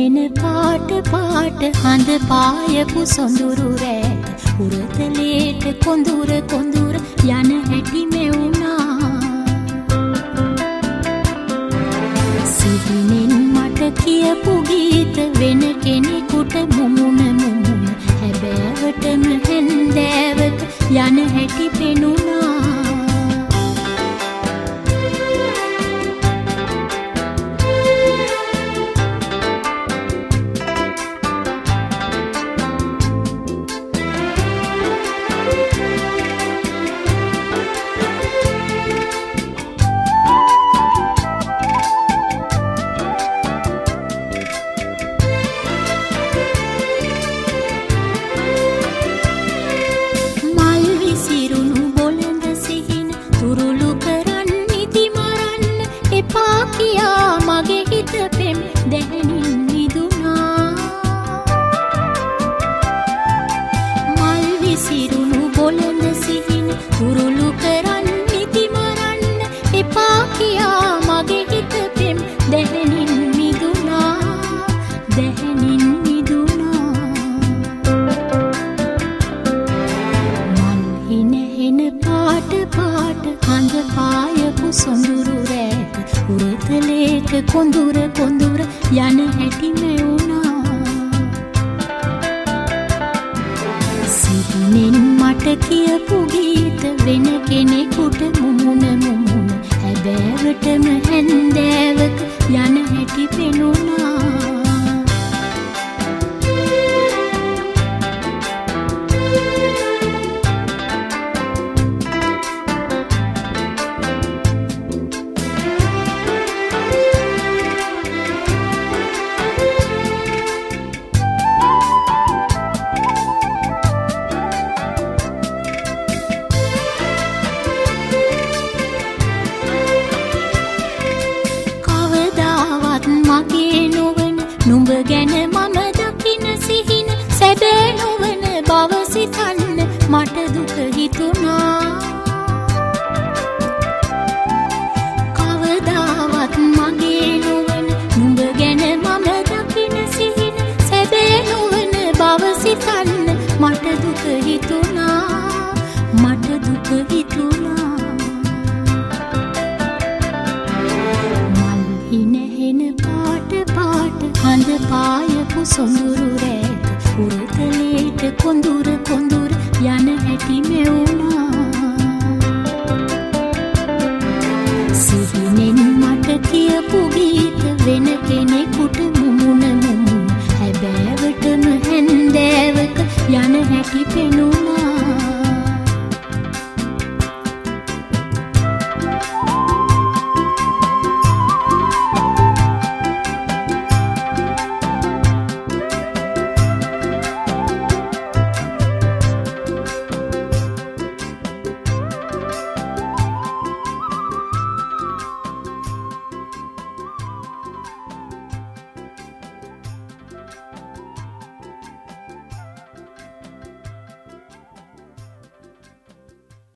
හෙන පාට පාට හඳ පායපු සොඳුරු රැට උරතලේට කොඳුර කොඳුර යන හැටි මෙවුනා සිහිනෙන් මට කියපු ගීත වෙන කෙනෙකුට මුමුණ මුමුණ හැබෑවටම හැන්දෑවට යන හැටි පෙනුනා කොඳුර කොඳුර යන හැටි මෙවුනා සිහිනෙන් මට කියපු ගීත වෙන කෙනෙකුට මුමුණ මුමුණ හැබෑවටම හැන්දෑවක යන හැටි පෙනුනා නුඹ ගැන මම දකින සිහින සැබෑ නොවන බව සිතන්න මට දුක හිතුණා කවදාවත් මගේ නොවන නුඹ ගැන මම දකින සිහින සැබෑ නොවන බව සිතන්න මට දුක හිතුණා මට දුක හිතුණා මල් හින පාට පාට හඳ පායපු සොඳුරු රැට උරතලේට කොඳුර කොඳුර යන හැටි මෙවුනා සිහිනෙන් මට කියපු ගීත වෙන කෙනෙකුට මුමුණ මුමුණ හැබෑවටම හැන්දෑවක යන හැටි පෙනුනා